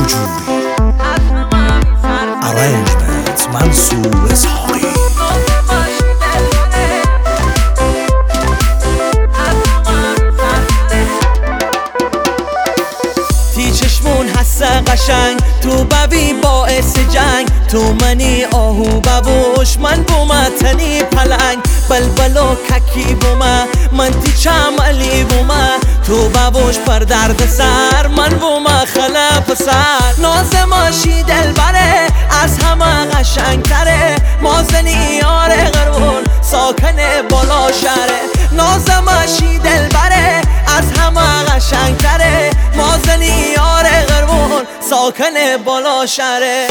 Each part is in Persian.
کجوری. Arrangement منصور اسحاقی. تی چشمون هست قشنگ تو ببی باعث جنگ تو منی آهو ببوش من بومتنی پلنگ بلبلو ککی بومه من تی چملی بومه تو ببوش پر درد سر من بومه خلا پسر ناز ماشی دلبره از همه قشنگ تره مازنی یاره غرون ساکن بالا شهره ناز ماشی دلبره از همه قشنگ تره مازنی یاره غرون ساکن بالا شهره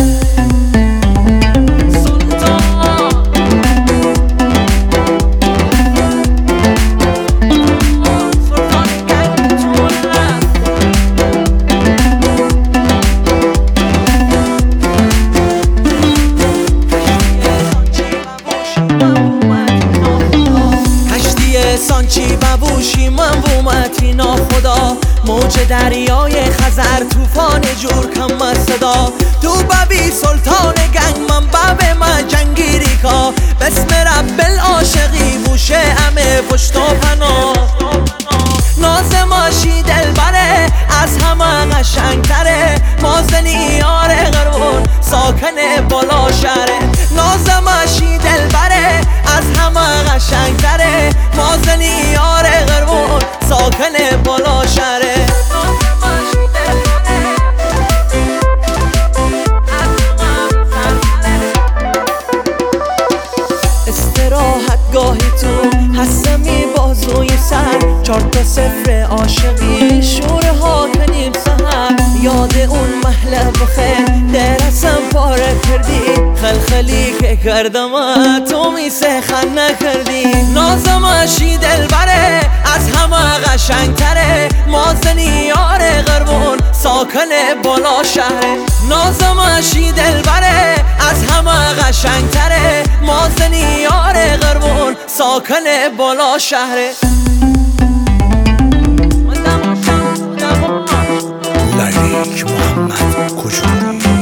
سانچی ببوشی من بومتی ناخدا موج دریای خزر توفان جور کم صدا تو ببی سلطان گنگ من بب من جنگیری کا بسم رب العاشقی بوشه همه پشت و پناه ناز ماشی دلبره از همه قشنگ تره مازنی یاره غرون ساکن بالا شهره ناز ماشی دلبره از همه قشنگ تره مازنی یاره غرون ساکن بالا شهره استراحت گاهی تو هستمی بازوی سر 4-0 عاشقی شوره ها کنیم سهر یاد اون محله بخیر درسم پاره کردی خلخلی که کردم تو میسه خن نکردی نازماشی دلبره از همه قشنگ تره مازنی یاره غربون ساکن بالا شهره نازماشی دلبره از همه قشنگ تره مازنی یاره غربون ساکن بالا شهره لایک محمد کجوری.